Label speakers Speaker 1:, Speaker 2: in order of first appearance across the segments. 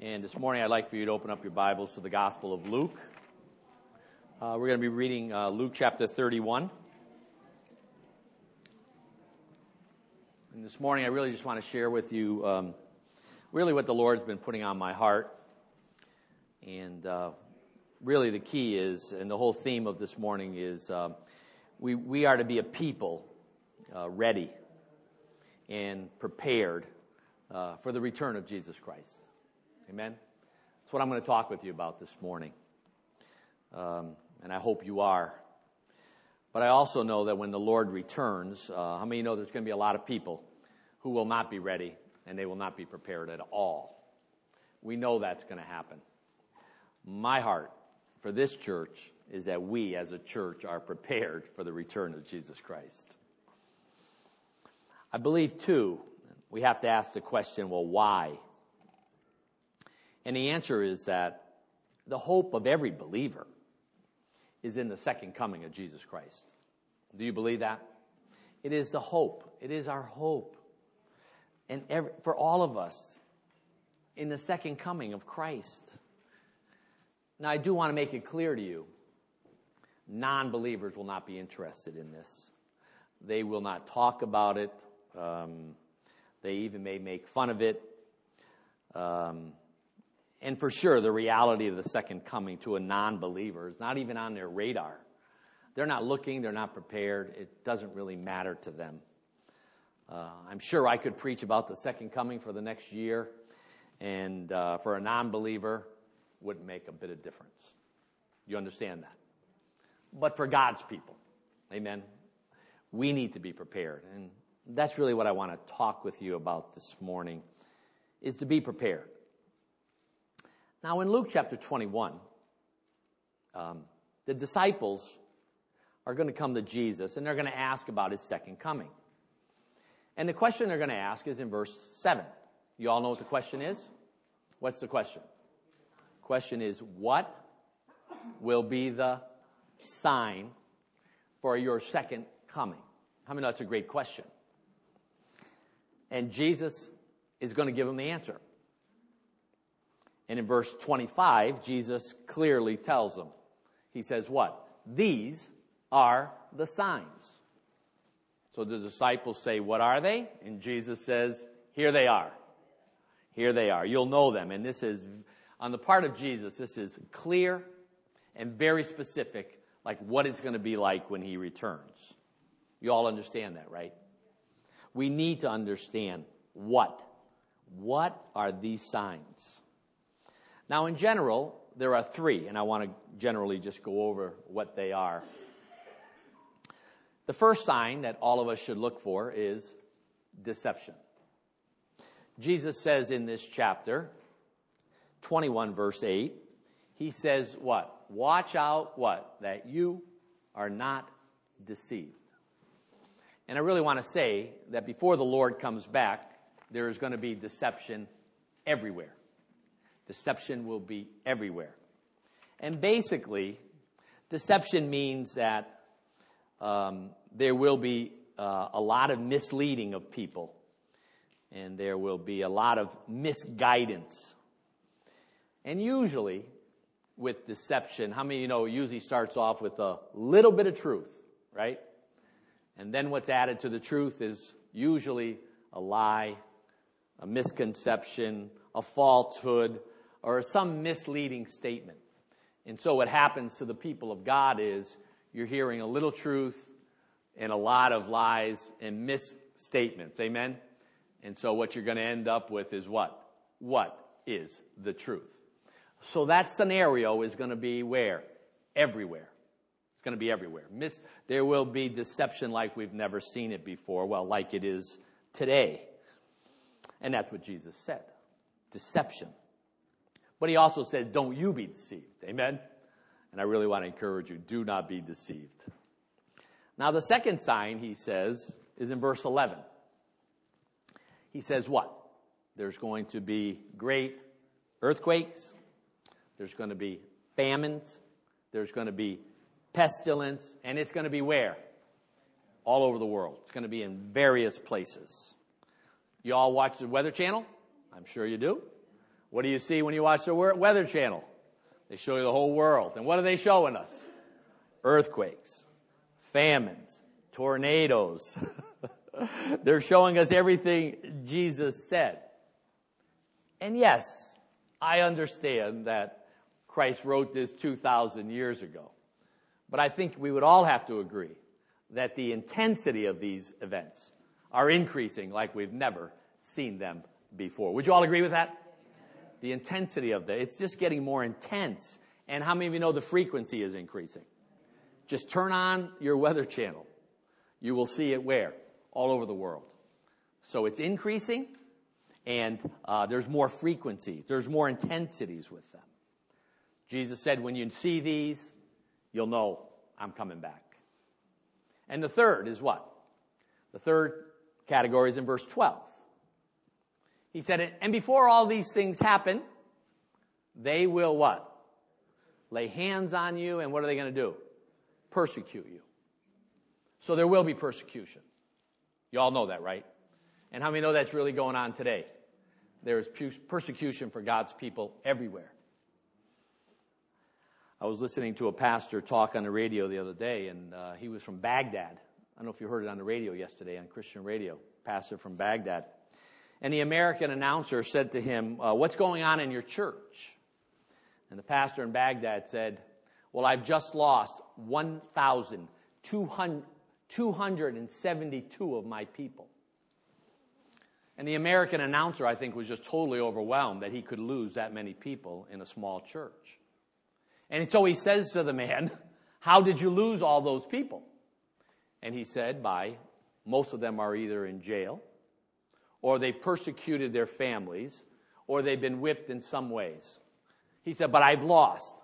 Speaker 1: And this morning I'd like for you to open up your Bibles to the Gospel of Luke. We're going to be reading Luke chapter 31. And this morning I really just want to share with you really what the Lord's been putting on my heart. And really the key is, and the whole theme of this morning is, we are to be a people ready and prepared for the return of Jesus Christ. Amen? That's what I'm going to talk with you about this morning. And I hope you are. But I also know that when the Lord returns, how many of you know there's going to be a lot of people who will not be ready and they will not be prepared at all? We know that's going to happen. My heart for this church is that we as a church are prepared for the return of Jesus Christ. I believe, too, we have to ask the question, well, why? And the answer is that the hope of every believer is in the second coming of Jesus Christ. Do you believe that? It is the hope. It is our hope. And for all of us, in the second coming of Christ. Now, I do want to make it clear to you, non-believers will not be interested in this. They will not talk about it. They even may make fun of it. And for sure, the reality of the second coming to a non-believer is not even on their radar. They're not looking. They're not prepared. It doesn't really matter to them. I'm sure I could preach about the second coming for the next year, and for a non-believer, wouldn't make a bit of difference. You understand that? But for God's people, amen, we need to be prepared. And that's really what I want to talk with you about this morning, is to be prepared. Now, in Luke chapter 21, the disciples are going to come to Jesus, and they're going to ask about his second coming. And the question they're going to ask is in verse 7. You all know what the question is? What's the question? The question is, what will be the sign for your second coming? How many know that's a great question? And Jesus is going to give them the answer. And in verse 25, Jesus clearly tells them. He says what? These are the signs. So the disciples say, what are they? And Jesus says, here they are. Here they are. You'll know them. And this is, on the part of Jesus, this is clear and very specific, like what it's going to be like when he returns. You all understand that, right? We need to understand what. What are these signs? Now, in general, there are three, and I want to generally just go over what they are. The first sign that all of us should look for is deception. Jesus says in this chapter, 21 verse 8, he says what? Watch out what? That you are not deceived. And I really want to say that before the Lord comes back, there is going to be deception everywhere. Deception will be everywhere. And basically, deception means that there will be a lot of misleading of people. And there will be a lot of misguidance. And usually, with deception, how many of you know it usually starts off with a little bit of truth, right? And then what's added to the truth is usually a lie, a misconception, a falsehood, or some misleading statement. And so what happens to the people of God is you're hearing a little truth and a lot of lies and misstatements. Amen? And so what you're going to end up with is what? What is the truth? So that scenario is going to be where? Everywhere. It's going to be everywhere. There will be deception like we've never seen it before. Well, like it is today. And that's what Jesus said. Deception. But he also said, don't you be deceived. Amen? And I really want to encourage you, do not be deceived. Now, the second sign, he says, is in verse 11. He says what? There's going to be great earthquakes. There's going to be famines. There's going to be pestilence. And it's going to be where? All over the world. It's going to be in various places. You all watch the Weather Channel? I'm sure you do. What do you see when you watch the Weather Channel? They show you the whole world. And what are they showing us? Earthquakes, famines, tornadoes. They're showing us everything Jesus said. And yes, I understand that Christ wrote this 2,000 years ago. But I think we would all have to agree that the intensity of these events are increasing like we've never seen them before. Would you all agree with that? The intensity of that, it's just getting more intense. And how many of you know the frequency is increasing? Just turn on your Weather Channel. You will see it where? All over the world. So it's increasing, and there's more frequency. There's more intensities with them. Jesus said, when you see these, you'll know I'm coming back. And the third is what? The third category is in verse 12. He said, and before all these things happen, they will what? Lay hands on you, and what are they going to do? Persecute you. So there will be persecution. You all know that, right? And how many know that's really going on today? There is persecution for God's people everywhere. I was listening to a pastor talk on the radio the other day, and he was from Baghdad. I don't know if you heard it on the radio yesterday, on Christian radio, pastor from Baghdad. And the American announcer said to him, what's going on in your church? And the pastor in Baghdad said, well, I've just lost 1,272 of my people. And the American announcer, I think, was just totally overwhelmed that he could lose that many people in a small church. And so he says to the man, how did you lose all those people? And he said, most of them are either in jail, or they persecuted their families, or they've been whipped in some ways. He said, but I've lost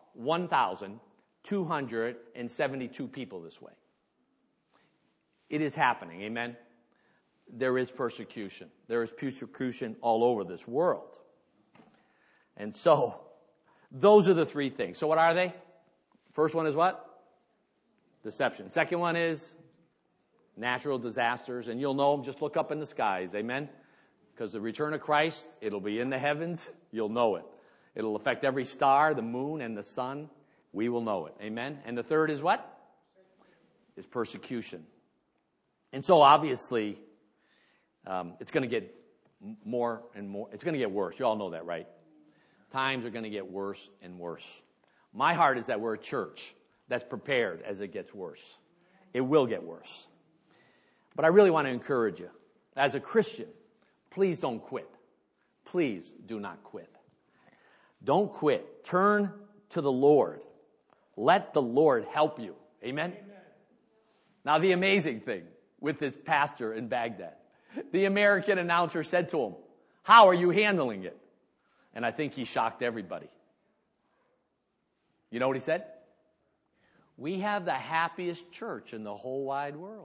Speaker 1: 1,272 people this way. It is happening, amen? There is persecution. There is persecution all over this world. And so, those are the three things. So what are they? First one is what? Deception. Second one is natural disasters. And you'll know them, just look up in the skies, amen? Because the return of Christ, it'll be in the heavens. You'll know it. It'll affect every star, the moon, and the sun. We will know it. Amen? And the third is what? Is persecution. And so obviously, it's going to get more and more. It's going to get worse. You all know that, right? Times are going to get worse and worse. My heart is that we're a church that's prepared as it gets worse. It will get worse. But I really want to encourage you. As a Christian, please don't quit. Please do not quit. Don't quit. Turn to the Lord. Let the Lord help you. Amen? Amen. Now, the amazing thing with this pastor in Baghdad, the American announcer said to him, how are you handling it? And I think he shocked everybody. You know what he said? We have the happiest church in the whole wide world.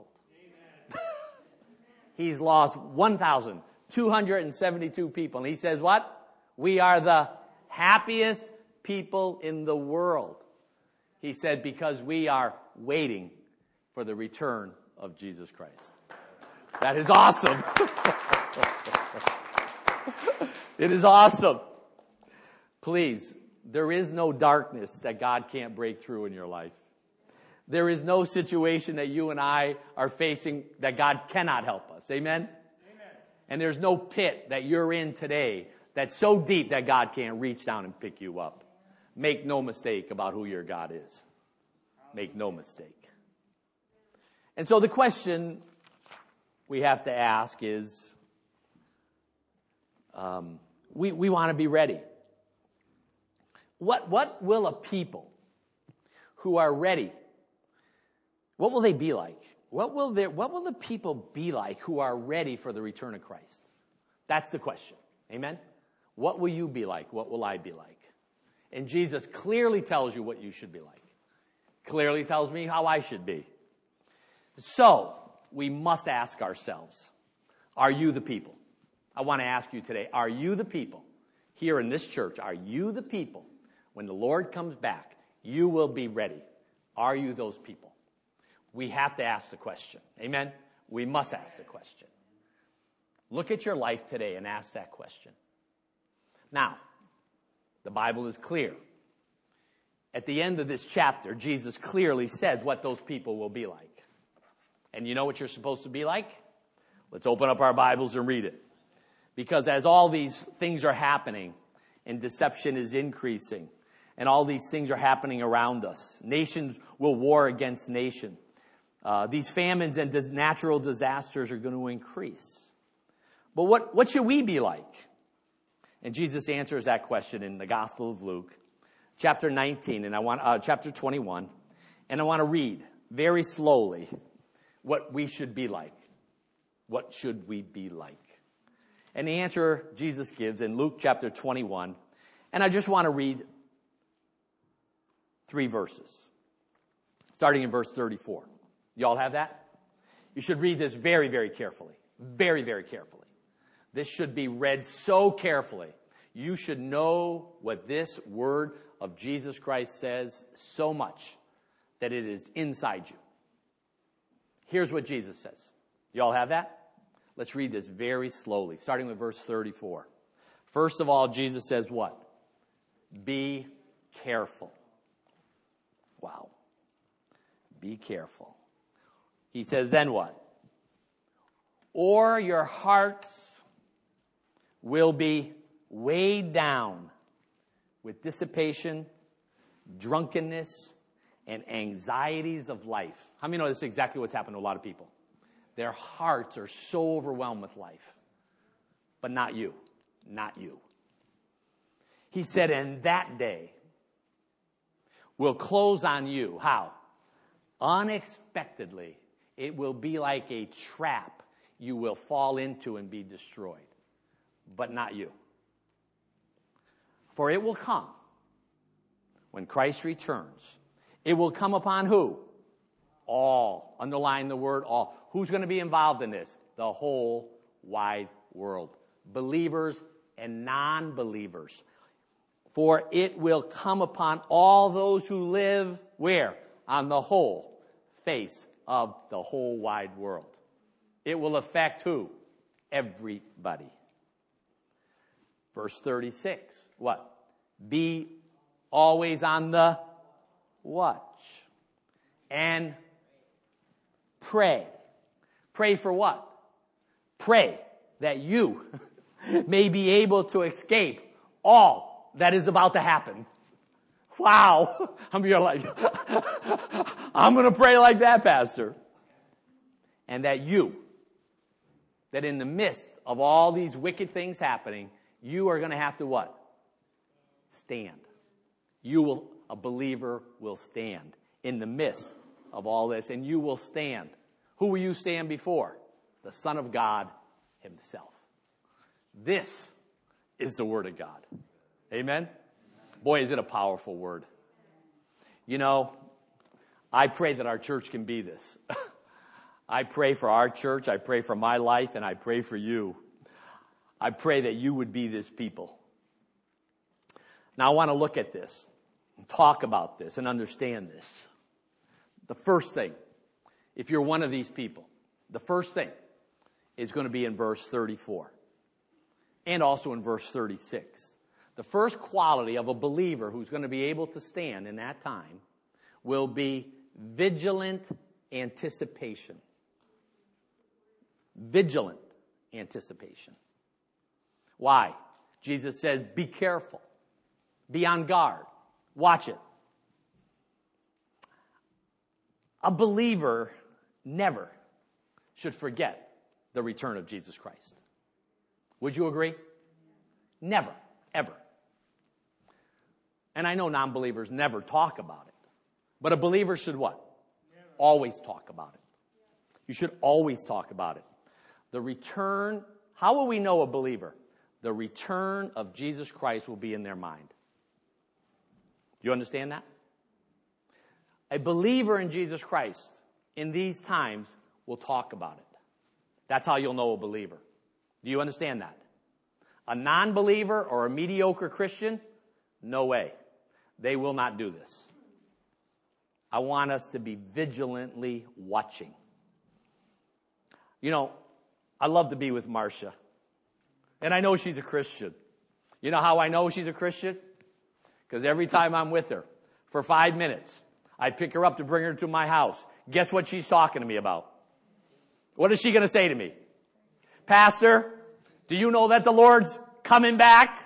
Speaker 1: He's lost 1,272 people. And he says what? We are the happiest people in the world. He said, because we are waiting for the return of Jesus Christ. That is awesome. It is awesome. Please, there is no darkness that God can't break through in your life. There is no situation that you and I are facing that God cannot help us. Amen? Amen. And there's no pit that you're in today that's so deep that God can't reach down and pick you up. Make no mistake about who your God is. Make no mistake. And so the question we have to ask is, we want to be ready. What will a people who are ready, what will they be like? What will the people be like who are ready for the return of Christ? That's the question. Amen? What will you be like? What will I be like? And Jesus clearly tells you what you should be like. Clearly tells me how I should be. So, we must ask ourselves, are you the people? I want to ask you today, are you the people here in this church? Are you the people? When the Lord comes back, you will be ready. Are you those people? We have to ask the question. Amen? We must ask the question. Look at your life today and ask that question. Now, The Bible is clear. At the end of this chapter, Jesus clearly says what those people will be like. And you know what you're supposed to be like? Let's open up our Bibles and read it. Because as all these things are happening, and deception is increasing, and all these things are happening around us, nations will war against nation. These famines and natural disasters are going to increase. But what should we be like? And Jesus answers that question in the Gospel of Luke, chapter 19, and chapter 21, and I want to read very slowly what we should be like. What should we be like? And the answer Jesus gives in Luke chapter 21, and I just want to read 3 verses, starting in verse 34. You all have that? You should read this very, very carefully. Very, very carefully. This should be read so carefully. You should know what this word of Jesus Christ says so much that it is inside you. Here's what Jesus says. You all have that? Let's read this very slowly, starting with verse 34. First of all, Jesus says what? Be careful. Wow. Be careful. He says, then what? Or your hearts will be weighed down with dissipation, drunkenness, and anxieties of life. How many know this is exactly what's happened to a lot of people? Their hearts are so overwhelmed with life. But not you. Not you. He said, and that day will close on you. How? Unexpectedly. It will be like a trap you will fall into and be destroyed. But not you. For it will come when Christ returns. It will come upon who? All. Underline the word all. Who's going to be involved in this? The whole wide world. Believers and non-believers. For it will come upon all those who live, where? On the whole face of the whole wide world. It will affect who? Everybody. Verse 36. What? Be always on the watch. And pray. Pray for what? Pray that you may be able to escape all that is about to happen. Wow. You're like, I'm going to pray like that, Pastor. And that in the midst of all these wicked things happening, you are going to have to what? Stand. A believer will stand in the midst of all this, and you will stand. Who will you stand before? The Son of God himself. This is the Word of God. Amen? Boy, is it a powerful word. You know, I pray that our church can be this. I pray for our church, I pray for my life, and I pray for you. I pray that you would be this people. Now I want to look at this, and talk about this, and understand this. The first thing, if you're one of these people, the first thing is going to be in verse 34. And also in verse 36. The first quality of a believer who's going to be able to stand in that time will be vigilant anticipation. Vigilant anticipation. Why? Jesus says, be careful. Be on guard. Watch it. A believer never should forget the return of Jesus Christ. Would you agree? Never, ever. And I know non-believers never talk about it. But a believer should what? Never. Always talk about it. You should always talk about it. The return, how will we know a believer? The return of Jesus Christ will be in their mind. Do you understand that? A believer in Jesus Christ in these times will talk about it. That's how you'll know a believer. Do you understand that? A non-believer or a mediocre Christian, no way. They will not do this. I want us to be vigilantly watching. You know, I love to be with Marcia. And I know she's a Christian. You know how I know she's a Christian? Because every time I'm with her for 5 minutes, I pick her up to bring her to my house. Guess what she's talking to me about? What is she going to say to me? Pastor, do you know that the Lord's coming back?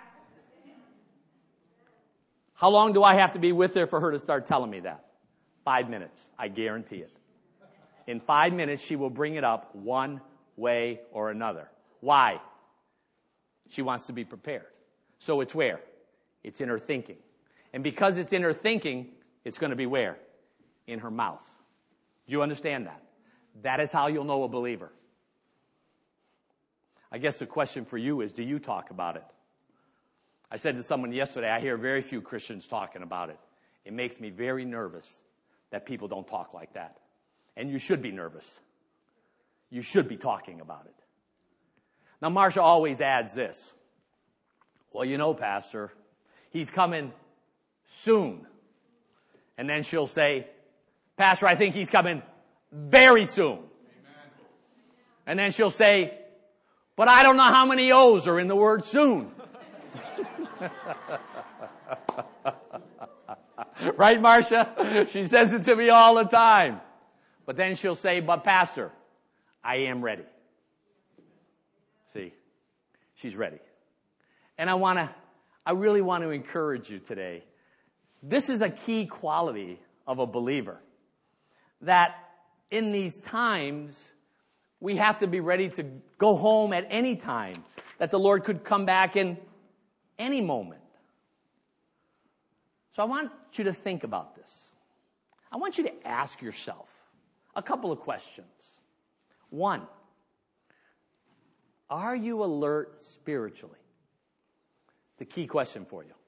Speaker 1: How long do I have to be with her for her to start telling me that? 5 minutes. I guarantee it. In 5 minutes, she will bring it up one way or another. Why? She wants to be prepared. So it's where? It's in her thinking. And because it's in her thinking, it's going to be where? In her mouth. Do you understand that? That is how you'll know a believer. I guess the question for you is, do you talk about it? I said to someone yesterday, I hear very few Christians talking about it. It makes me very nervous that people don't talk like that. And you should be nervous. You should be talking about it. Now, Marcia always adds this. Well, you know, Pastor, he's coming soon. And then she'll say, Pastor, I think he's coming very soon. Amen. And then she'll say, but I don't know how many O's are in the word soon. Right, Marcia? She says it to me all the time. But then she'll say, but Pastor, I am ready. See, she's ready. And I really want to encourage you today. This is a key quality of a believer. That in these times, we have to be ready to go home at any time. That the Lord could come back in any moment. So I want you to think about this. I want you to ask yourself a couple of questions. One, are you alert spiritually? It's a key question for you.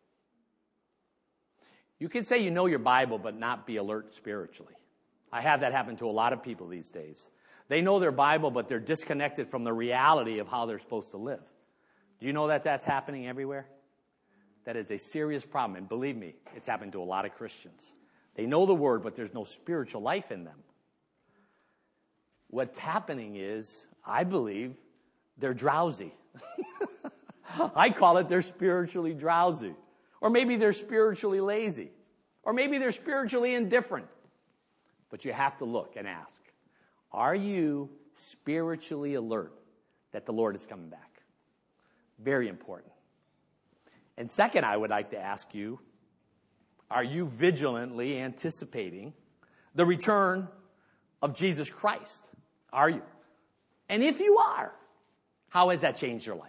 Speaker 1: You can say you know your Bible but not be alert spiritually. I have that happen to a lot of people these days. They know their Bible, but they're disconnected from the reality of how they're supposed to live. Do you know that that's happening everywhere? That is a serious problem. And believe me, it's happened to a lot of Christians. They know the Word, but there's no spiritual life in them. What's happening is, I believe, they're drowsy. I call it they're spiritually drowsy. Or maybe they're spiritually lazy. Or maybe they're spiritually indifferent. But you have to look and ask, are you spiritually alert that the Lord is coming back? Very important. And second, I would like to ask you, are you vigilantly anticipating the return of Jesus Christ? Are you? And if you are, how has that changed your life?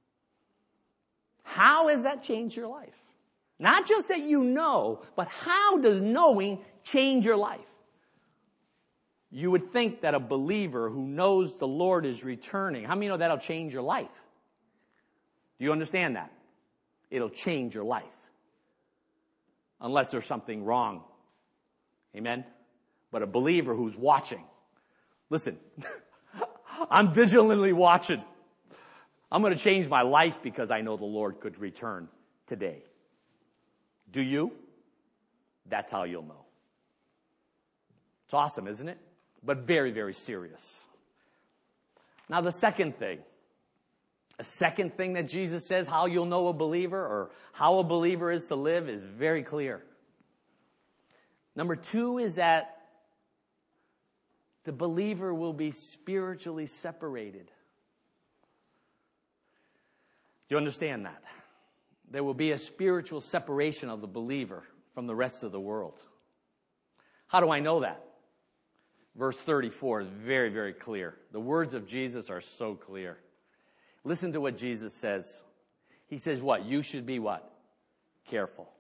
Speaker 1: How has that changed your life? Not just that you know, but how does knowing change your life? You would think that a believer who knows the Lord is returning, how many know that'll change your life? Do you understand that? It'll change your life. Unless there's something wrong. Amen? But a believer who's watching. Listen, I'm vigilantly watching. I'm going to change my life because I know the Lord could return today. Do you? That's how you'll know. It's awesome, isn't it? But very, very serious. Now the second thing. A second thing that Jesus says how you'll know a believer or how a believer is to live is very clear. Number 2 is that the believer will be spiritually separated. Do you understand that? There will be a spiritual separation of the believer from the rest of the world. How do I know that? Verse 34 is very, very clear. The words of Jesus are so clear. Listen to what Jesus says. He says what? You should be what? Careful.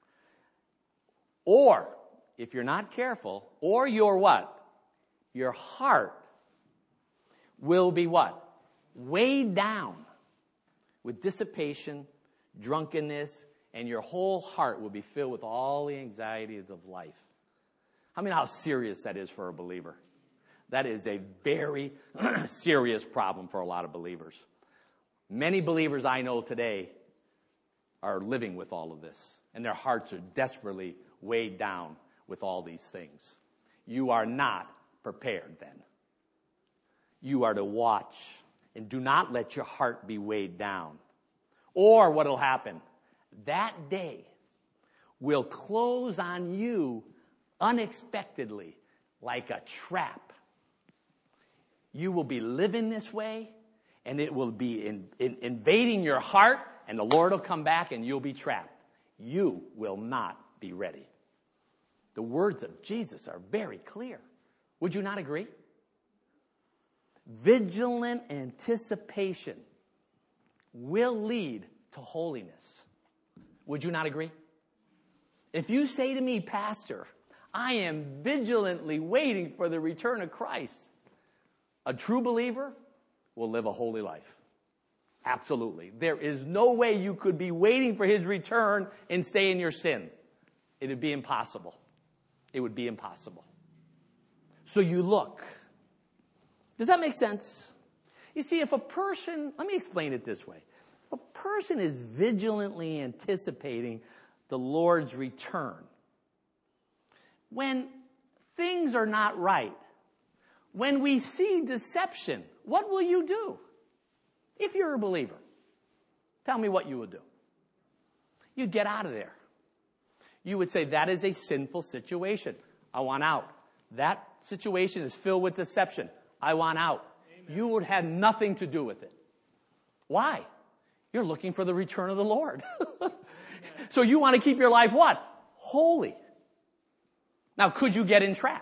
Speaker 1: Or, if you're not careful, or your what? Your heart will be what? Weighed down with dissipation, drunkenness, and your whole heart will be filled with all the anxieties of life. I mean, how serious that is for a believer. That is a very serious problem for a lot of believers. Many believers I know today are living with all of this, and their hearts are desperately weighed down with all these things. You are not prepared then. You are to watch, and do not let your heart be weighed down. Or what will happen? That day, will close on you unexpectedly like a trap. You will be living this way, and it will be invading your heart, and the Lord will come back, and you'll be trapped. You will not be ready. The words of Jesus are very clear. Would you not agree? Vigilant anticipation will lead to holiness. Would you not agree? If you say to me, Pastor, I am vigilantly waiting for the return of Christ, a true believer will live a holy life. Absolutely. There is no way you could be waiting for his return and stay in your sin. It would be impossible. It would be impossible. So you look. Does that make sense? You see, if a person, let me explain it this way. If a person is vigilantly anticipating the Lord's return, when things are not right, when we see deception, what will you do? If you're a believer, tell me what you would do. You'd get out of there. You would say, that is a sinful situation. I want out. That situation is filled with deception. I want out. Amen. You would have nothing to do with it. Why? You're looking for the return of the Lord. So you want to keep your life what? Holy. Now, could you get entrapped?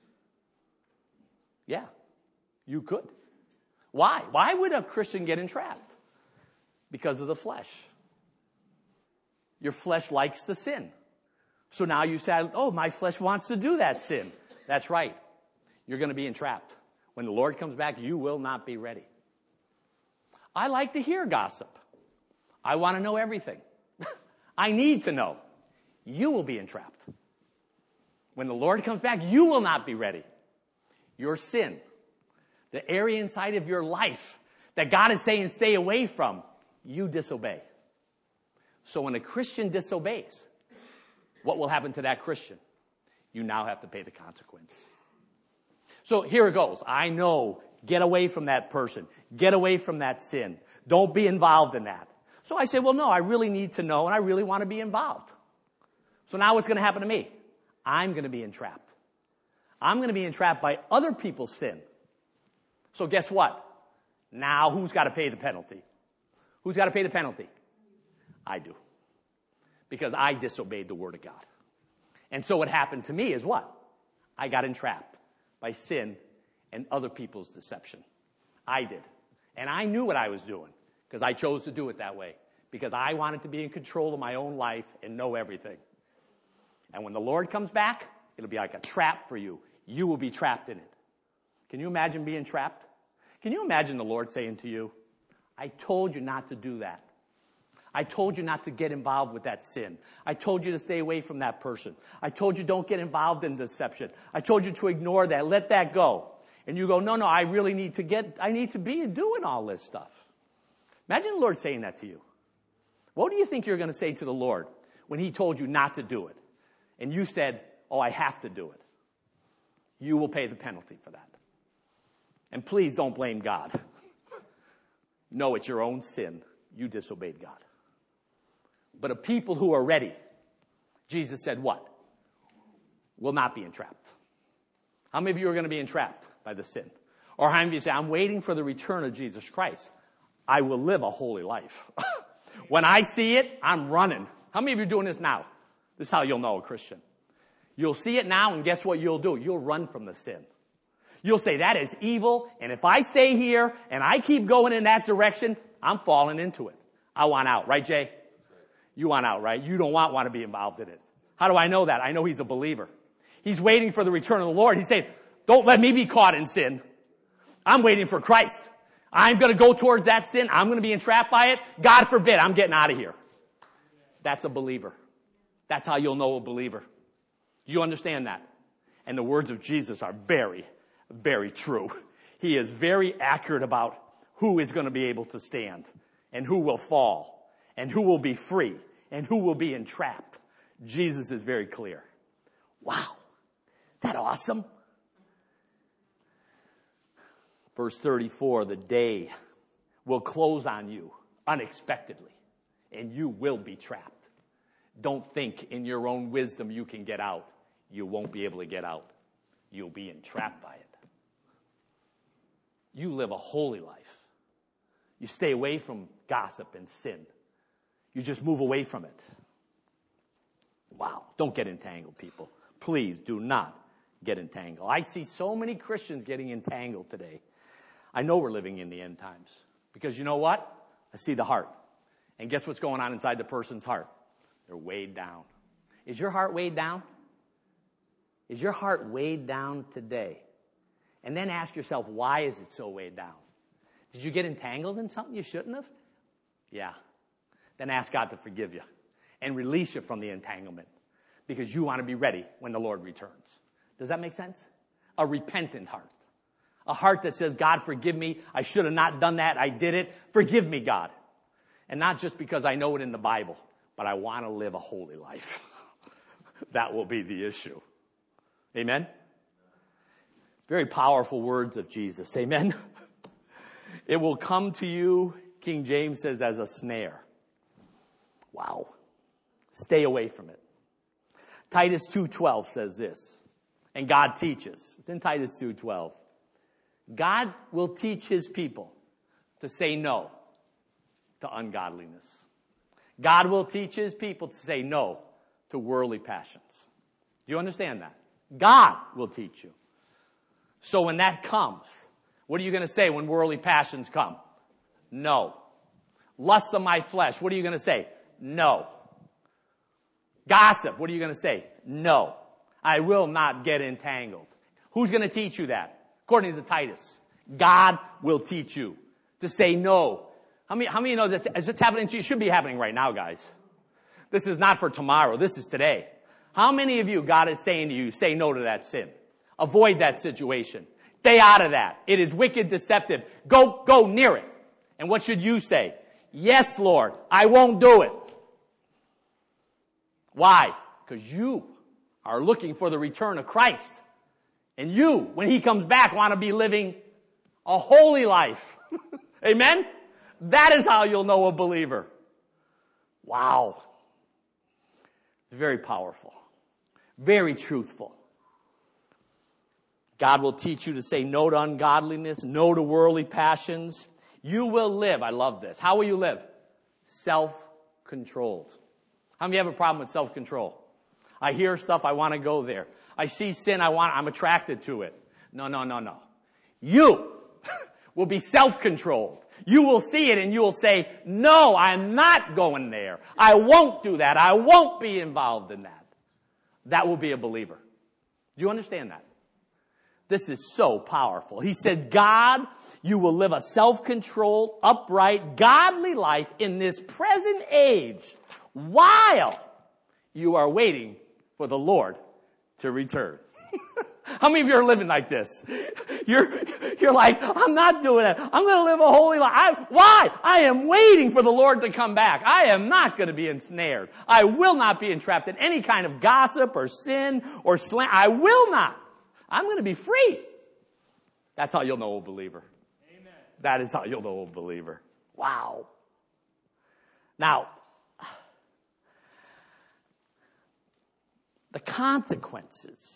Speaker 1: Yeah, you could. Why? Why would a Christian get entrapped? Because of the flesh. Your flesh likes to sin. So now you say, oh, my flesh wants to do that sin. That's right. You're going to be entrapped. When the Lord comes back, you will not be ready. I like to hear gossip. I want to know everything. I need to know. You will be entrapped. When the Lord comes back, you will not be ready. Your sin, the area inside of your life that God is saying stay away from, you disobey. So when a Christian disobeys, what will happen to that Christian? You now have to pay the consequence. So here it goes. I know, get away from that person. Get away from that sin. Don't be involved in that. So I say, well, no, I really need to know, and I really want to be involved. So now what's going to happen to me? I'm going to be entrapped. I'm going to be entrapped by other people's sin. So guess what? Now who's got to pay the penalty? Who's got to pay the penalty? I do. Because I disobeyed the word of God. And so what happened to me is what? I got entrapped by sin and other people's deception. I did. And I knew what I was doing because I chose to do it that way. Because I wanted to be in control of my own life and know everything. And when the Lord comes back, it'll be like a trap for you. You will be trapped in it. Can you imagine being trapped? Can you imagine the Lord saying to you, I told you not to do that. I told you not to get involved with that sin. I told you to stay away from that person. I told you don't get involved in deception. I told you to ignore that. Let that go. And you go, no, I really need to be doing all this stuff. Imagine the Lord saying that to you. What do you think you're going to say to the Lord when he told you not to do it? And you said, oh, I have to do it. You will pay the penalty for that. And please don't blame God. No, it's your own sin. You disobeyed God. But a people who are ready, Jesus said what? Will not be entrapped. How many of you are going to be entrapped by the sin? Or how many of you say, I'm waiting for the return of Jesus Christ. I will live a holy life. When I see it, I'm running. How many of you are doing this now? This is how you'll know a Christian. You'll see it now, and guess what you'll do? You'll run from the sin. You'll say, that is evil, and if I stay here and I keep going in that direction, I'm falling into it. I want out. Right, Jay? You want out, right? You don't want to be involved in it. How do I know that? I know he's a believer. He's waiting for the return of the Lord. He's saying, don't let me be caught in sin. I'm waiting for Christ. I'm going to go towards that sin. I'm going to be entrapped by it. God forbid, I'm getting out of here. That's a believer. That's how you'll know a believer. You understand that? And the words of Jesus are very, very true. He is very accurate about who is going to be able to stand and who will fall and who will be free and who will be entrapped. Jesus is very clear. Wow. Is that awesome? Verse 34, the day will close on you unexpectedly, and you will be trapped. Don't think in your own wisdom you can get out. You won't be able to get out. You'll be entrapped by it. You live a holy life. You stay away from gossip and sin. You just move away from it. Wow. Don't get entangled, people. Please do not get entangled. I see so many Christians getting entangled today. I know we're living in the end times. Because you know what? I see the heart. And guess what's going on inside the person's heart? They're weighed down. Is your heart weighed down? Is your heart weighed down today? And then ask yourself, why is it so weighed down? Did you get entangled in something you shouldn't have? Yeah. Then ask God to forgive you and release you from the entanglement because you want to be ready when the Lord returns. Does that make sense? A repentant heart. A heart that says, God, forgive me. I should have not done that. I did it. Forgive me, God. And not just because I know it in the Bible, but I want to live a holy life. That will be the issue. Amen? Very powerful words of Jesus. Amen? It will come to you, King James says, as a snare. Wow. Stay away from it. Titus 2:12 says this, and God teaches. It's in Titus 2:12. God will teach his people to say no to ungodliness. God will teach his people to say no to worldly passions. Do you understand that? God will teach you. So when that comes, what are you going to say when worldly passions come? No. Lust of my flesh, what are you going to say? No. Gossip, what are you going to say? No. I will not get entangled. Who's going to teach you that? According to Titus, God will teach you to say no. How many know that as it's happening to you? It should be happening right now, guys. This is not for tomorrow. This is today. How many of you, God is saying to you, say no to that sin? Avoid that situation. Stay out of that. It is wicked, deceptive. Go near it. And what should you say? Yes, Lord, I won't do it. Why? Because you are looking for the return of Christ. And you, when he comes back, want to be living a holy life. Amen? That is how you'll know a believer. Wow. Very powerful. Very truthful. God will teach you to say no to ungodliness, no to worldly passions. You will live. I love this. How will you live? Self-controlled. How many have a problem with self-control? I hear stuff, I want to go there. I see sin, I'm attracted to it. No. You will be self-controlled. You will see it and you will say, no, I'm not going there. I won't do that. I won't be involved in that. That will be a believer. Do you understand that? This is so powerful. He said, God, you will live a self-controlled, upright, godly life in this present age while you are waiting for the Lord to return. How many of you are living like this? You're like, I'm not doing it. I'm going to live a holy life. Why? I am waiting for the Lord to come back. I am not going to be ensnared. I will not be entrapped in any kind of gossip or sin or slander. I will not. I'm going to be free. That's how you'll know a believer. Amen. That is how you'll know a believer. Wow. Now, the consequences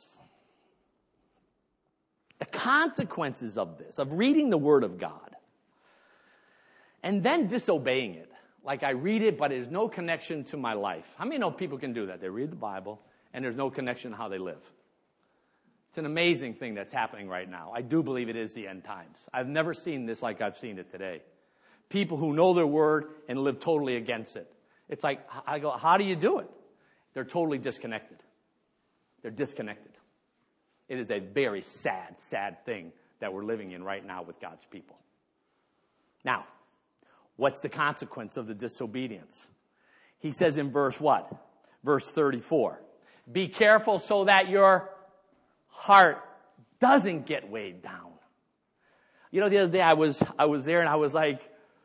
Speaker 1: of this, of reading the Word of God, and then disobeying it. Like I read it, but there's no connection to my life. How many know people can do that? They read the Bible, and there's no connection to how they live. It's an amazing thing that's happening right now. I do believe it is the end times. I've never seen this like I've seen it today. People who know their Word and live totally against it. It's like, I go, how do you do it? They're totally disconnected. They're disconnected. It is a very sad, sad thing that we're living in right now with God's people. Now, what's the consequence of the disobedience? He says in verse what? Verse 34. Be careful so that your heart doesn't get weighed down. You know, the other day I was there and I was like,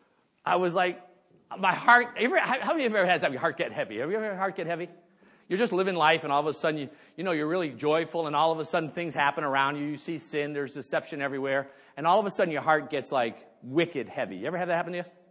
Speaker 1: my heart, how many of you ever had your heart get heavy? Have you ever had your heart get heavy? You're just living life and all of a sudden, you're really joyful and all of a sudden things happen around you. You see sin, there's deception everywhere. And all of a sudden your heart gets like wicked heavy. You ever have that happen to you?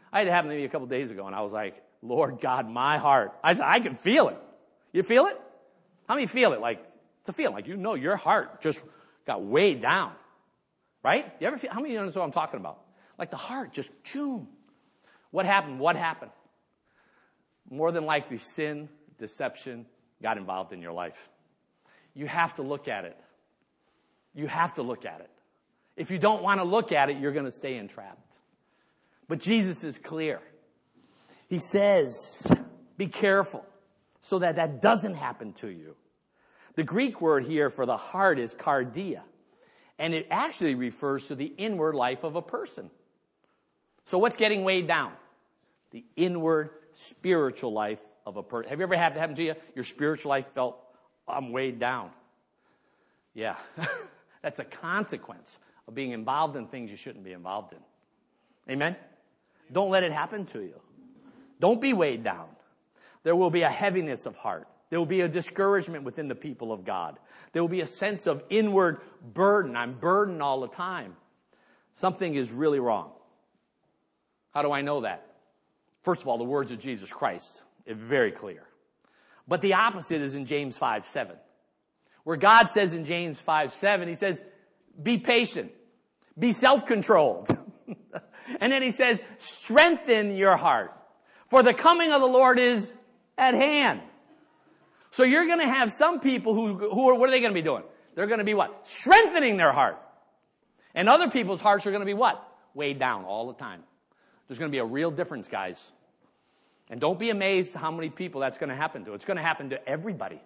Speaker 1: I had it happen to me a couple days ago, and I was like, Lord God, my heart. I said, I can feel it. You feel it? How many feel it? Like, it's a feeling. Like, your heart just got weighed down. Right? You ever feel, how many of you understand what I'm talking about? Like the heart just, choom. What happened? What happened? More than likely, sin, deception got involved in your life. You have to look at it. You have to look at it. If you don't want to look at it, you're going to stay entrapped. But Jesus is clear. He says, be careful so that that doesn't happen to you. The Greek word here for the heart is cardia, and it actually refers to the inward life of a person. So what's getting weighed down? The inward spiritual life of a person. Have you ever had that happen to you? Your spiritual life felt, I'm weighed down. Yeah, that's a consequence of being involved in things you shouldn't be involved in. Amen? Don't let it happen to you. Don't be weighed down. There will be a heaviness of heart. There will be a discouragement within the people of God. There will be a sense of inward burden. I'm burdened all the time. Something is really wrong. How do I know that? First of all, the words of Jesus Christ are very clear. But the opposite is in James 5:7. Where God says in James 5:7, he says, be patient. Be self-controlled. And then he says, strengthen your heart. For the coming of the Lord is at hand. So you're going to have some people who are, what are they going to be doing? They're going to be what? Strengthening their heart. And other people's hearts are going to be what? Weighed down all the time. There's going to be a real difference, guys. And don't be amazed how many people that's going to happen to. It's going to happen to everybody.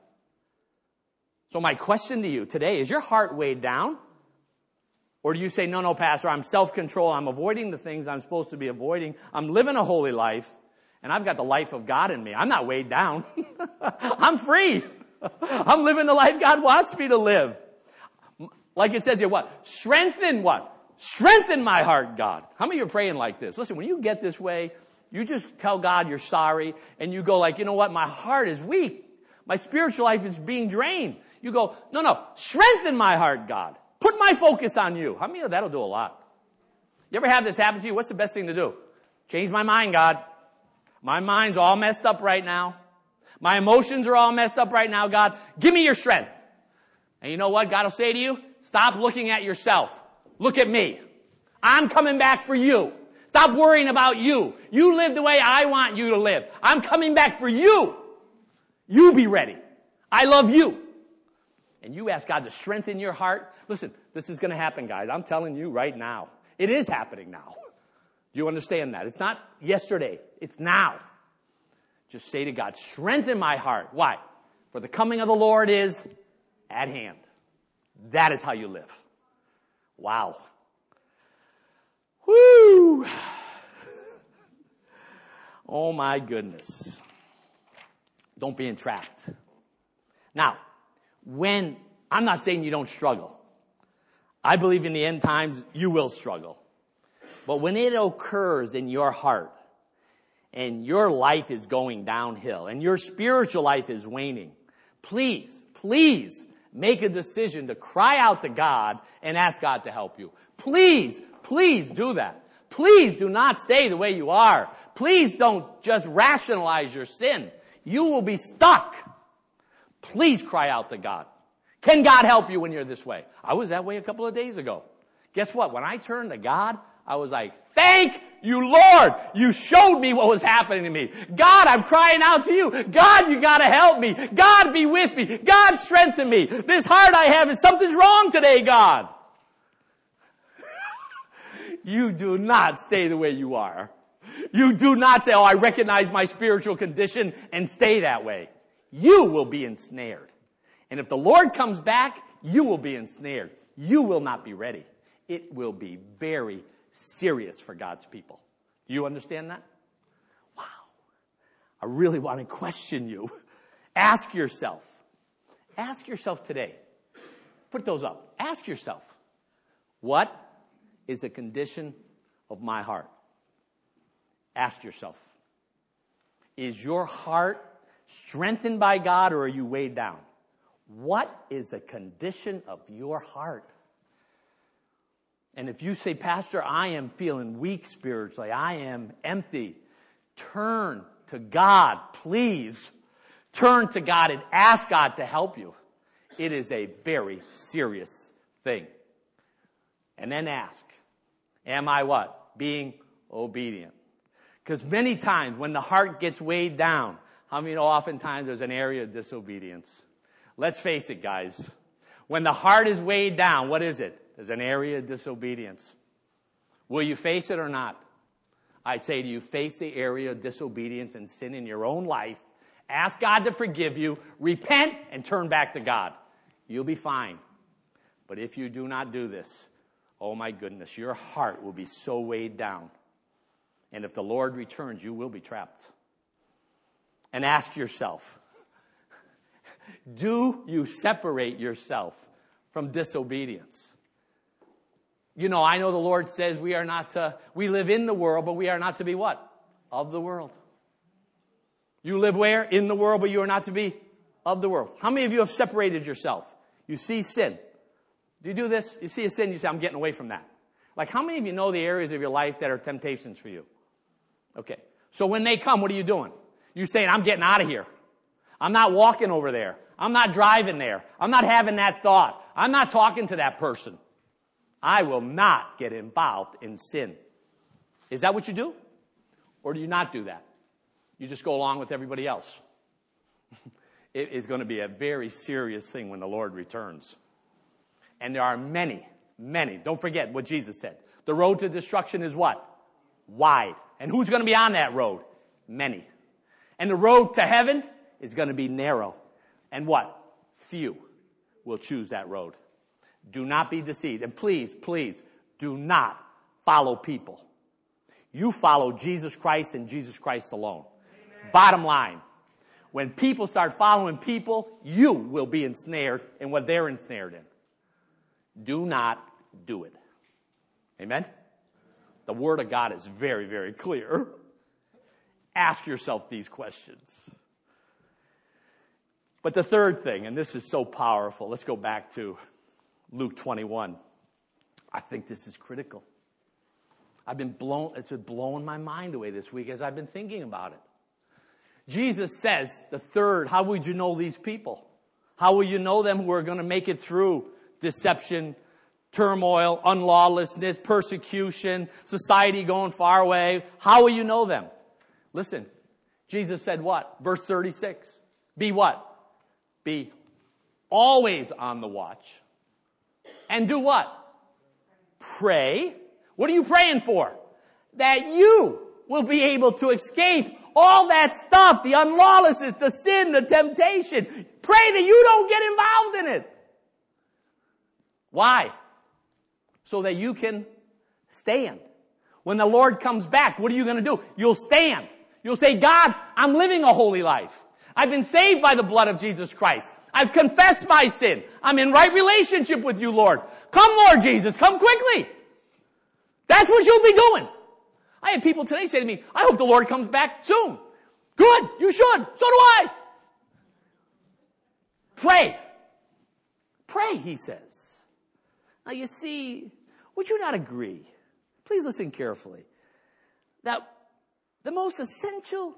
Speaker 1: So my question to you today, is your heart weighed down? Or do you say, no, Pastor, I'm self-control. I'm avoiding the things I'm supposed to be avoiding. I'm living a holy life. And I've got the life of God in me. I'm not weighed down. I'm free. I'm living the life God wants me to live. Like it says here, what? Strengthen what? Strengthen my heart, God. How many of you are praying like this? Listen, when you get this way, you just tell God you're sorry, and you go like, you know what? My heart is weak. My spiritual life is being drained. You go, no, strengthen my heart, God. Put my focus on you. How many of that'll do a lot? You ever have this happen to you? What's the best thing to do? Change my mind, God. My mind's all messed up right now. My emotions are all messed up right now, God. Give me your strength. And you know what God will say to you? Stop looking at yourself. Look at me. I'm coming back for you. Stop worrying about you. You live the way I want you to live. I'm coming back for you. You be ready. I love you. And you ask God to strengthen your heart. Listen, this is going to happen, guys. I'm telling you right now. It is happening now. Do you understand that? It's not yesterday. It's now. Just say to God, strengthen my heart. Why? For the coming of the Lord is at hand. That is how you live. Wow. Woo! Oh my goodness. Don't be entrapped. Now, I'm not saying you don't struggle. I believe in the end times you will struggle. But when it occurs in your heart and your life is going downhill and your spiritual life is waning, please make a decision to cry out to God and ask God to help you. Please do that. Please do not stay the way you are. Please don't just rationalize your sin. You will be stuck. Please cry out to God. Can God help you when you're this way? I was that way a couple of days ago. Guess what? When I turned to God, I was like, thank you, Lord. You showed me what was happening to me. God, I'm crying out to you. God, you gotta help me. God, be with me. God, strengthen me. This heart I have is something's wrong today, God. You do not stay the way you are. You do not say, I recognize my spiritual condition and stay that way. You will be ensnared. And if the Lord comes back, you will be ensnared. You will not be ready. It will be very serious for God's people. Do you understand that? Wow. I really want to question you. Ask yourself today. Put those up. Ask yourself, what is the condition of my heart? Ask yourself. Is your heart strengthened by God, or are you weighed down? What is the condition of your heart? And if you say, Pastor, I am feeling weak spiritually, I am empty, turn to God, please. Turn to God and ask God to help you. It is a very serious thing. And then ask, am I what? Being obedient. Because many times when the heart gets weighed down, how many know oftentimes there's an area of disobedience? Let's face it, guys. When the heart is weighed down, what is it? There's an area of disobedience. Will you face it or not? I say to you, face the area of disobedience and sin in your own life. Ask God to forgive you. Repent and turn back to God. You'll be fine. But if you do not do this, oh my goodness, your heart will be so weighed down. And if the Lord returns, you will be trapped. And ask yourself, do you separate yourself from disobedience? You know, I know the Lord says we live in the world, but we are not to be what? Of the world. You live where? In the world, but you are not to be of the world. How many of you have separated yourself? You see sin. Do you do this? You see a sin, you say, I'm getting away from that. Like, how many of you know the areas of your life that are temptations for you? Okay. So when they come, what are you doing? You're saying, I'm getting out of here. I'm not walking over there. I'm not driving there. I'm not having that thought. I'm not talking to that person. I will not get involved in sin. Is that what you do? Or do you not do that? You just go along with everybody else. It is going to be a very serious thing when the Lord returns. And there are many, don't forget what Jesus said. The road to destruction is what? Wide. And who's going to be on that road? Many. And the road to heaven is going to be narrow. And what? Few will choose that road. Do not be deceived. And please, do not follow people. You follow Jesus Christ and Jesus Christ alone. Amen. Bottom line. When people start following people, you will be ensnared in what they're ensnared in. Do not do it. Amen? The Word of God is very, very clear. Ask yourself these questions. But the third thing, and this is so powerful, let's go back to Luke 21. I think this is critical. It's been blowing my mind away this week as I've been thinking about it. Jesus says, the third, how would you know these people? How will you know them who are going to make it through deception, turmoil, unlawlessness, persecution, society going far away? How will you know them? Listen, Jesus said what? Verse 36. Be what? Be always on the watch. And do what? Pray. What are you praying for? That you will be able to escape all that stuff, the unlawlessness, the sin, the temptation. Pray that you don't get involved in it. Why? So that you can stand. When the Lord comes back, what are you going to do? You'll stand. You'll say, God, I'm living a holy life. I've been saved by the blood of Jesus Christ. I've confessed my sin. I'm in right relationship with you, Lord. Come, Lord Jesus. Come quickly. That's what you'll be doing. I had people today say to me, I hope the Lord comes back soon. Good. You should. So do I. Pray. Pray, he says. Now you see, would you not agree? Please listen carefully. That the most essential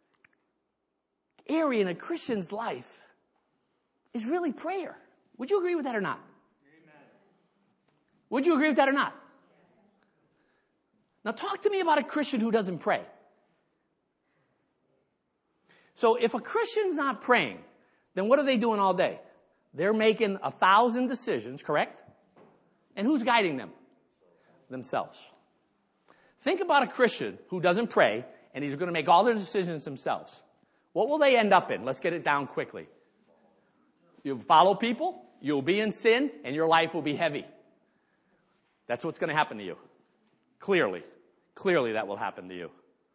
Speaker 1: area in a Christian's life is really prayer. Would you agree with that or not? Amen. Would you agree with that or not? Now talk to me about a Christian who doesn't pray. So if a Christian's not praying, then what are they doing all day? They're making 1,000 decisions, correct? And who's guiding them? Themselves. Think about a Christian who doesn't pray and he's going to make all their decisions themselves. What will they end up in? Let's get it down quickly. You'll follow people, you'll be in sin, and your life will be heavy. That's what's going to happen to you. Clearly that will happen to you.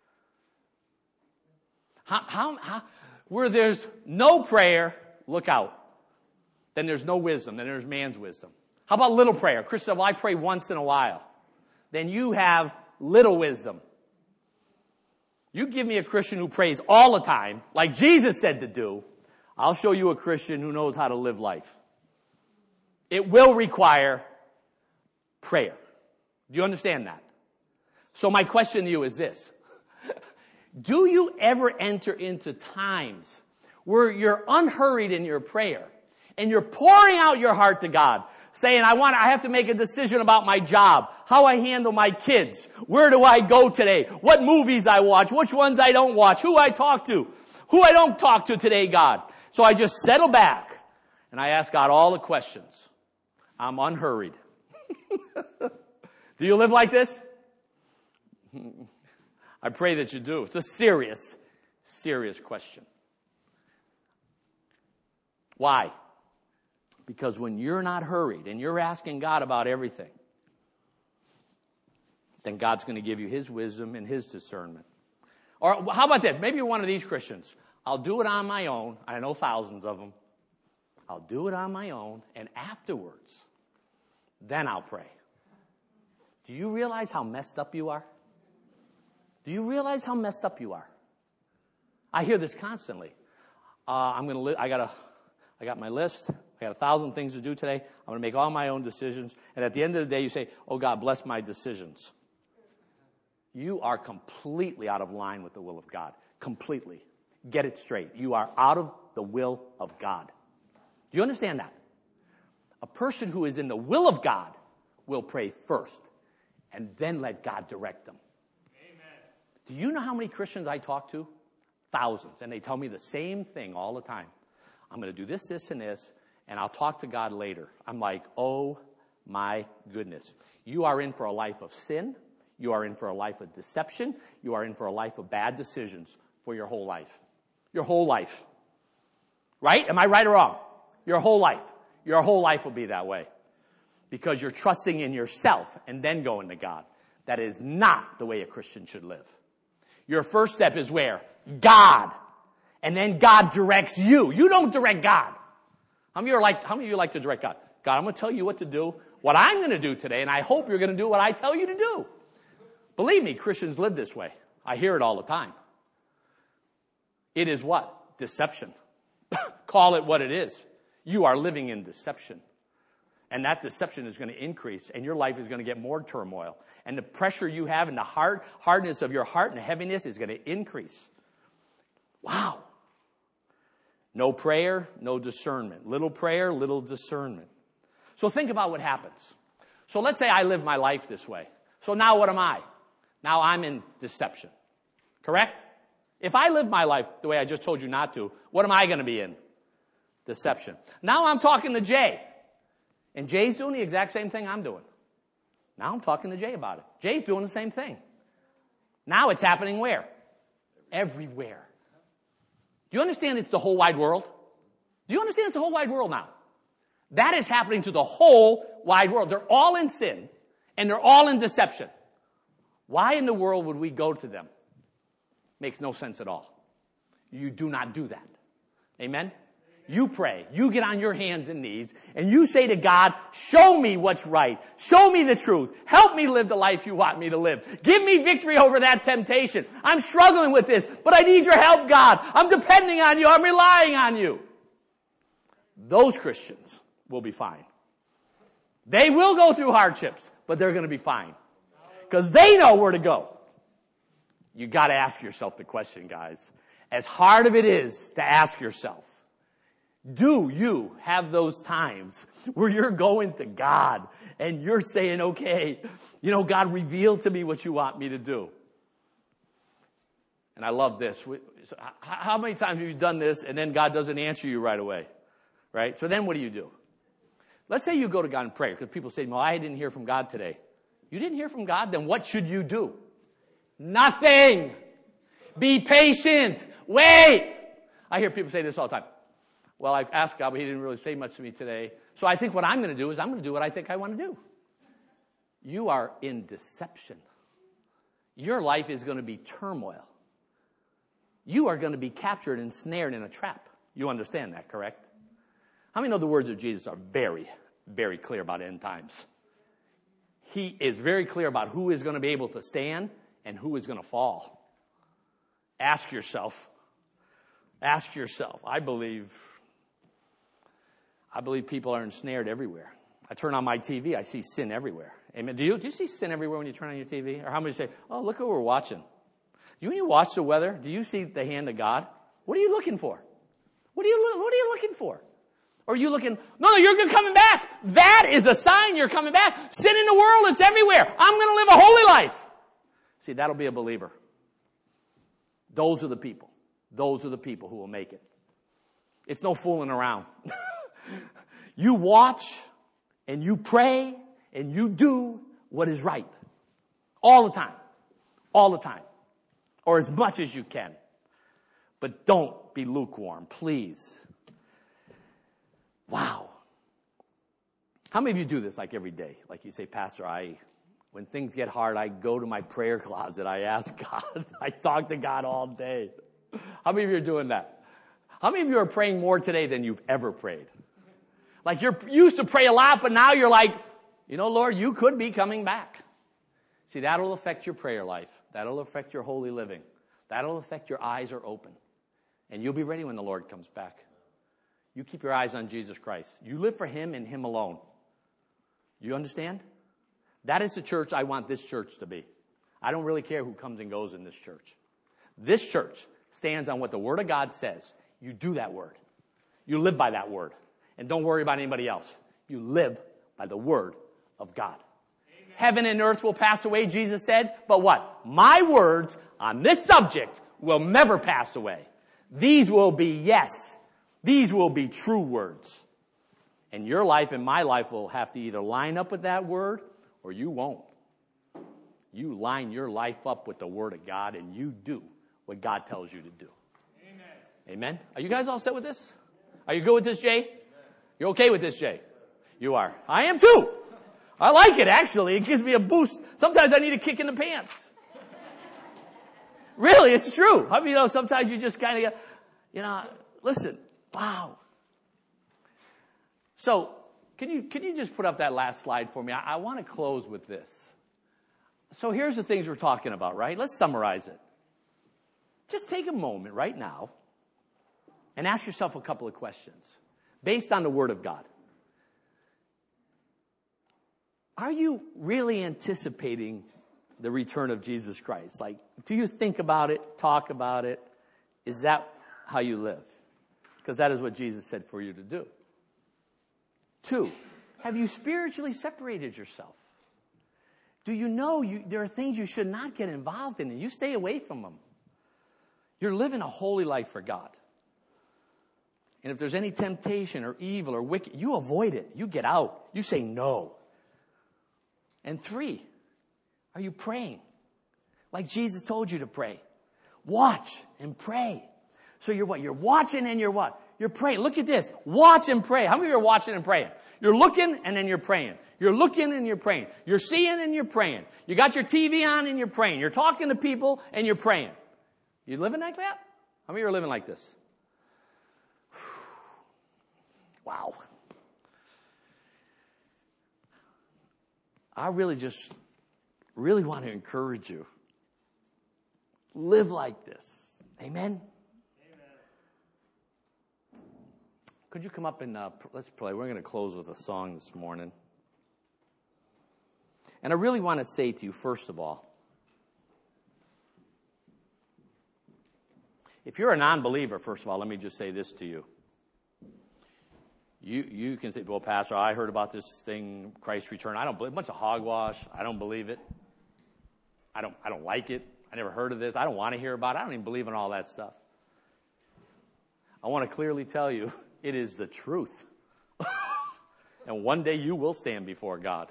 Speaker 1: Where there's no prayer, look out. Then there's no wisdom. Then there's man's wisdom. How about little prayer? Christian, well, I pray once in a while. Then you have little wisdom. You give me a Christian who prays all the time, like Jesus said to do, I'll show you a Christian who knows how to live life. It will require prayer. Do you understand that? So my question to you is this. Do you ever enter into times where you're unhurried in your prayer and you're pouring out your heart to God, saying, I have to make a decision about my job, how I handle my kids, where do I go today, what movies I watch, which ones I don't watch, who I talk to, who I don't talk to today, God. So I just settle back and I ask God all the questions. I'm unhurried. Do you live like this? I pray that you do. It's a serious, serious question. Why? Because when you're not hurried and you're asking God about everything, then God's going to give you His wisdom and His discernment. Or how about that? Maybe you're one of these Christians. I'll do it on my own. I know thousands of them. I'll do it on my own, and afterwards, then I'll pray. Do you realize how messed up you are? Do you realize how messed up you are? I hear this constantly. I got my list. I got 1,000 things to do today. I'm going to make all my own decisions. And at the end of the day, you say, oh, God, bless my decisions. You are completely out of line with the will of God. Completely. Get it straight. You are out of the will of God. Do you understand that? A person who is in the will of God will pray first and then let God direct them. Amen. Do you know how many Christians I talk to? Thousands. And they tell me the same thing all the time. I'm going to do this, this, and this, and I'll talk to God later. I'm like, oh my goodness. You are in for a life of sin. You are in for a life of deception. You are in for a life of bad decisions for your whole life. Your whole life. Right? Am I right or wrong? Your whole life. Your whole life will be that way. Because you're trusting in yourself and then going to God. That is not the way a Christian should live. Your first step is where? God. And then God directs you. You don't direct God. How many of you like to direct God? God, I'm going to tell you what to do, what I'm going to do today, and I hope you're going to do what I tell you to do. Believe me, Christians live this way. I hear it all the time. It is what? Deception. Call it what it is. You are living in deception. And that deception is going to increase, and your life is going to get more turmoil. And the pressure you have and the hardness of your heart and the heaviness is going to increase. Wow. No prayer, no discernment. Little prayer, little discernment. So think about what happens. So let's say I live my life this way. So now what am I? Now I'm in deception. Correct? If I live my life the way I just told you not to, what am I going to be in? Deception. Now I'm talking to Jay. And Jay's doing the exact same thing I'm doing. Now I'm talking to Jay about it. Jay's doing the same thing. Now it's happening where? Everywhere. Do you understand it's the whole wide world? Do you understand it's the whole wide world now? That is happening to the whole wide world. They're all in sin, and they're all in deception. Why in the world would we go to them? Makes no sense at all. You do not do that. Amen? You pray. You get on your hands and knees, and you say to God, show me what's right. Show me the truth. Help me live the life you want me to live. Give me victory over that temptation. I'm struggling with this, but I need your help, God. I'm depending on you. I'm relying on you. Those Christians will be fine. They will go through hardships, but they're going to be fine. Because they know where to go. You got to ask yourself the question, guys. As hard as it is to ask yourself, do you have those times where you're going to God and you're saying, okay, God, reveal to me what you want me to do? And I love this. How many times have you done this and then God doesn't answer you right away? Right? So then what do? Let's say you go to God in prayer, because people say, well, I didn't hear from God today. You didn't hear from God? Then what should you do? Nothing. Be patient. Wait. I hear people say this all the time. Well, I've asked God, but He didn't really say much to me today. So I think what I'm going to do is I'm going to do what I think I want to do. You are in deception. Your life is going to be turmoil. You are going to be captured and snared in a trap. You understand that, correct? How many know the words of Jesus are very, very clear about end times? He is very clear about who is going to be able to stand and who is going to fall. Ask yourself. I believe people are ensnared everywhere. I turn on my TV, I see sin everywhere. Amen. Do you see sin everywhere when you turn on your TV? Or how many say, oh, look what we're watching? When you watch the weather, do you see the hand of God? What are you looking for? What are you looking for? Or are you looking, no, you're coming back. That is a sign you're coming back. Sin in the world, it's everywhere. I'm going to live a holy life. See, that'll be a believer. Those are the people. Those are the people who will make it. It's no fooling around. You watch and you pray and you do what is right. All the time. All the time. Or as much as you can. But don't be lukewarm, please. Wow. How many of you do this like every day? Like you say, Pastor, when things get hard, I go to my prayer closet. I ask God. I talk to God all day. How many of you are doing that? How many of you are praying more today than you've ever prayed? Like you used to pray a lot, but now you're like, Lord, you could be coming back. See, that'll affect your prayer life. That'll affect your holy living. That'll affect your eyes are open. And you'll be ready when the Lord comes back. You keep your eyes on Jesus Christ. You live for Him and Him alone. You understand? That is the church I want this church to be. I don't really care who comes and goes in this church. This church stands on what the Word of God says. You do that Word. You live by that Word. And don't worry about anybody else. You live by the Word of God. Amen. Heaven and earth will pass away, Jesus said. But what? My words on this subject will never pass away. These will be yes. These will be true words. And your life and my life will have to either line up with that word or you won't. You line your life up with the Word of God and you do what God tells you to do. Amen. Amen? Are you guys all set with this? Are you good with this, Jay? You're okay with this, Jay? You are. I am too. I like it, actually. It gives me a boost. Sometimes I need a kick in the pants. Really, it's true. I mean, sometimes you just kind of, listen. Wow. So, can you just put up that last slide for me? I want to close with this. So here's the things we're talking about, right? Let's summarize it. Just take a moment right now and ask yourself a couple of questions based on the Word of God. Are you really anticipating the return of Jesus Christ? Like, do you think about it, talk about it? Is that how you live? Because that is what Jesus said for you to do. 2, have you spiritually separated yourself? Do you know there are things you should not get involved in and you stay away from them? You're living a holy life for God. And if there's any temptation or evil or wicked, you avoid it. You get out. You say no. And 3, are you praying? Like Jesus told you to pray. Watch and pray. So you're what? You're watching and you're what? You're praying. Look at this. Watch and pray. How many of you are watching and praying? You're looking and then you're praying. You're looking and you're praying. You're seeing and you're praying. You got your TV on and you're praying. You're talking to people and you're praying. You living like that? How many of you are living like this? Wow. I really want to encourage you. Live like this. Amen? Could you come up and let's play. We're going to close with a song this morning. And I really want to say to you, first of all, if you're a non-believer, first of all, let me just say this to you. You can say, well, Pastor, I heard about this thing, Christ's return. I don't believe, a bunch of hogwash. I don't believe it. I don't like it. I never heard of this. I don't want to hear about it. I don't even believe in all that stuff. I want to clearly tell you, it is the truth. And one day you will stand before God.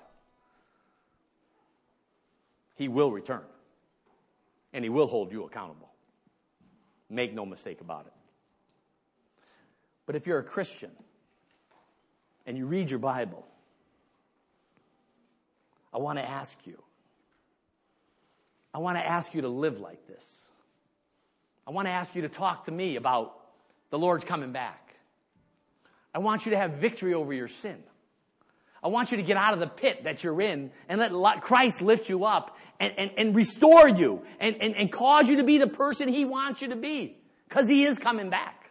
Speaker 1: He will return. And He will hold you accountable. Make no mistake about it. But if you're a Christian and you read your Bible, I want to ask you. I want to ask you to live like this. I want to ask you to talk to me about the Lord's coming back. I want you to have victory over your sin. I want you to get out of the pit that you're in and let Christ lift you up and restore you and cause you to be the person He wants you to be, because He is coming back.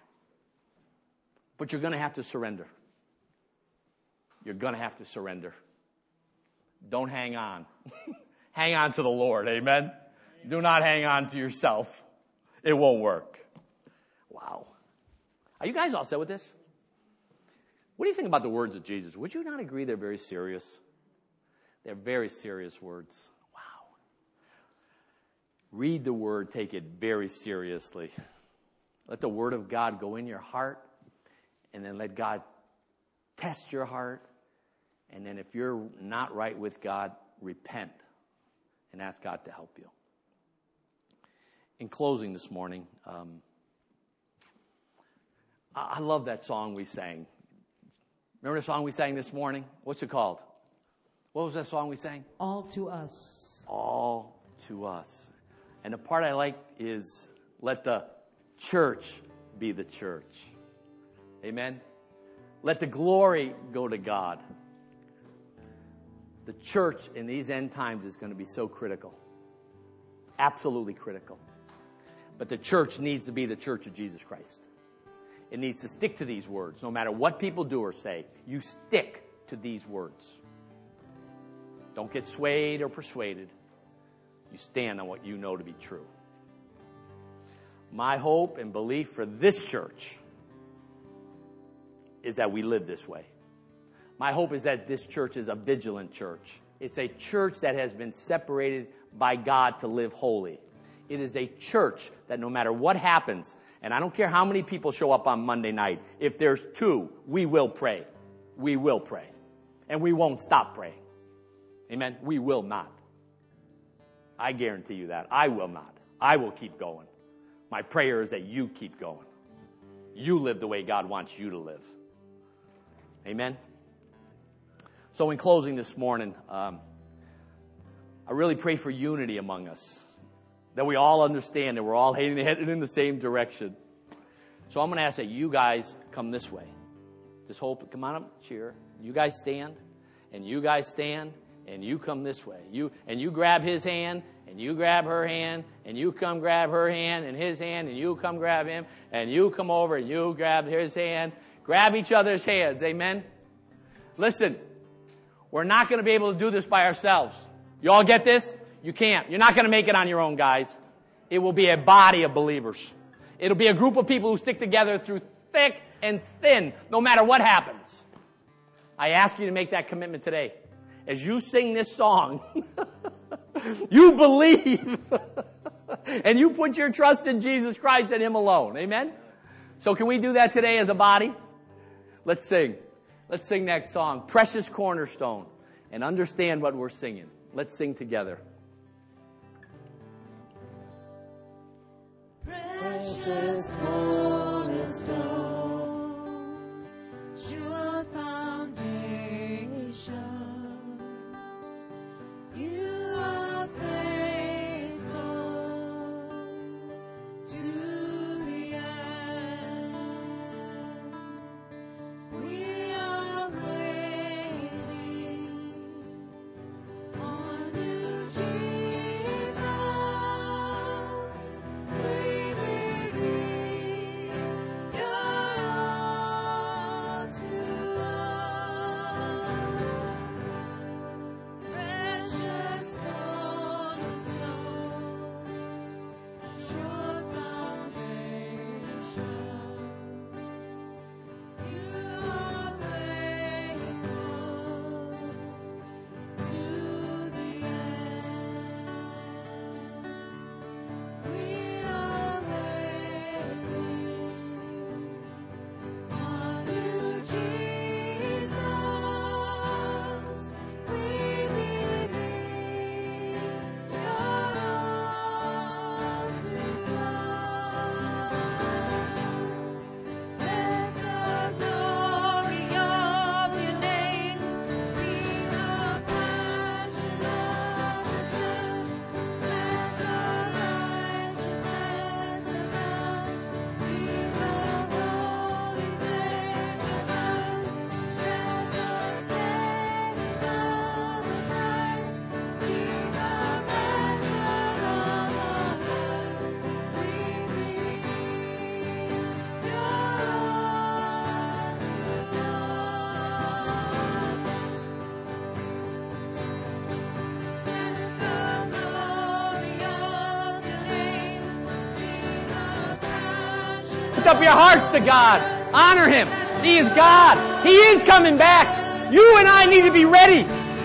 Speaker 1: But you're going to have to surrender. You're going to have to surrender. don't hang on. Hang on to the Lord, amen? Do not hang on to yourself. It won't work. Wow. Are you guys all set with this? What do you think about the words of Jesus? Would you not agree they're very serious? They're very serious words. Wow. Read the word, take it very seriously. Let the word of God go in your heart, and then let God test your heart. And then if you're not right with God, repent and ask God to help you. In closing this morning, I love that song we sang. Remember the song we sang this morning? What's it called? What was that song we sang?
Speaker 2: All to us.
Speaker 1: All to us. And the part I like is, let the church be the church. Amen? Let the glory go to God. The church in these end times is going to be so critical. Absolutely critical. But the church needs to be the church of Jesus Christ. It needs to stick to these words. No matter what people do or say, you stick to these words. Don't get swayed or persuaded. You stand on what you know to be true. My hope and belief for this church is that we live this way. My hope is that this church is a vigilant church. It's a church that has been separated by God to live holy. It is a church that no matter what happens, and I don't care how many people show up on Monday night, if there's 2, we will pray. We will pray. And we won't stop praying. Amen? We will not. I guarantee you that. I will not. I will keep going. My prayer is that you keep going. You live the way God wants you to live. Amen? So in closing this morning, I really pray for unity among us. That we all understand that we're all heading in the same direction. So I'm going to ask that you guys come this way. Just hope, come on up, cheer. You guys stand, and you guys stand, and you come this way. You grab his hand, and you grab her hand, and you come grab her hand and his hand, and you come grab him, and you come over and you grab his hand. Grab each other's hands, amen? Listen, we're not going to be able to do this by ourselves. You all get this? You can't. You're not going to make it on your own, guys. It will be a body of believers. It'll be a group of people who stick together through thick and thin, no matter what happens. I ask you to make that commitment today. As you sing this song, you believe and you put your trust in Jesus Christ and Him alone. Amen? So can we do that today as a body? Let's sing. Let's sing that song, Precious Cornerstone, and understand what we're singing. Let's sing together.
Speaker 3: Precious cornerstone, sure foundation, you are faithful to the end. We are waiting on you, Jesus. We believe.
Speaker 1: Lift up your hearts to God. Honor Him. He is God. He is coming back. You and I need to be ready.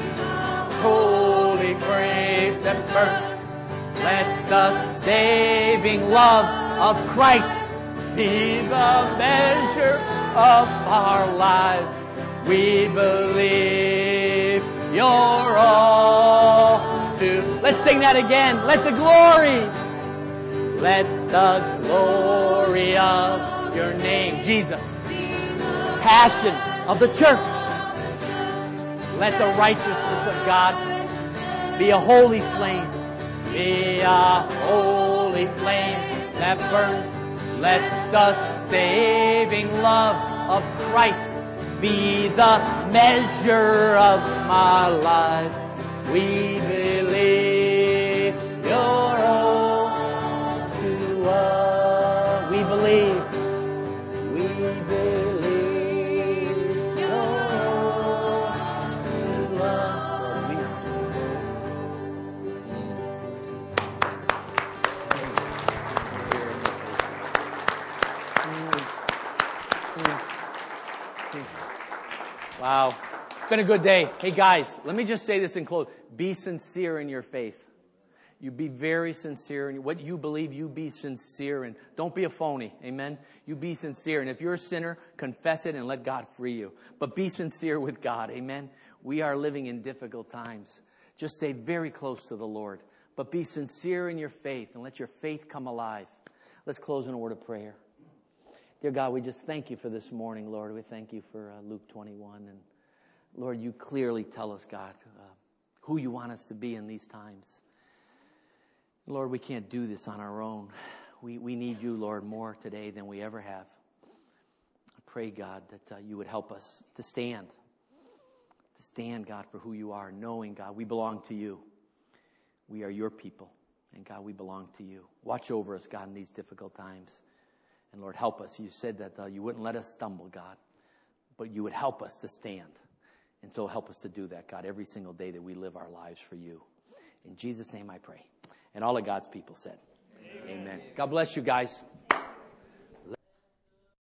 Speaker 1: Holy grave that burns, let the saving love of Christ be the measure of our lives. We believe you're all to. Let's sing that again. Let the glory of your name, Jesus, passion of the church. Let the righteousness of God be a holy flame. Be a holy flame that burns. Let the saving love of Christ be the measure of my life. We believe you're all to us. We believe you're all to us. Wow. It's been a good day. Hey guys, let me just say this in close. Be sincere in your faith. You be very sincere in what you believe. You be sincere and don't be a phony. Amen. You be sincere. And if you're a sinner, confess it and let God free you. But be sincere with God. Amen. We are living in difficult times. Just stay very close to the Lord. But be sincere in your faith and let your faith come alive. Let's close in a word of prayer. Dear God, we just thank you for this morning, Lord. We thank you for Luke 21. And Lord, you clearly tell us, God, who you want us to be in these times. Lord, we can't do this on our own. We need you, Lord, more today than we ever have. I pray, God, that you would help us to stand. To stand, God, for who you are, knowing, God, we belong to you. We are your people. And, God, we belong to you. Watch over us, God, in these difficult times. And, Lord, help us. You said that you wouldn't let us stumble, God, but you would help us to stand. And so help us to do that, God, every single day that we live our lives for you. In Jesus' name I pray. And all of God's people said, Amen. God bless you guys.